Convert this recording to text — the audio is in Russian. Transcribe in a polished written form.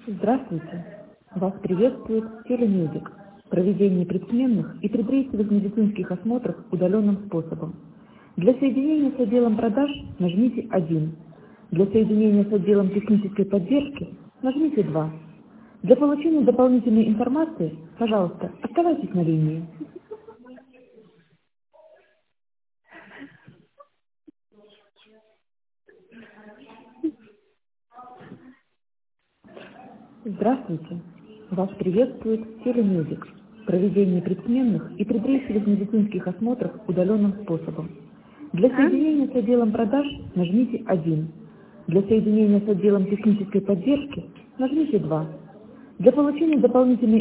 Здравствуйте! Вас приветствует телемедик. Проведение предсменных и предрейсовых медицинских осмотров удаленным способом. Для соединения с отделом продаж нажмите 1. Для соединения с отделом технической поддержки нажмите 2. Для получения дополнительной информации, пожалуйста, оставайтесь на линии. Здравствуйте! Вас приветствует телемедик. Проведение предсменных и предрейсовых медицинских осмотров удаленным способом. Для соединения с отделом продаж нажмите 1. Для соединения с отделом технической поддержки нажмите 2. Для получения дополнительной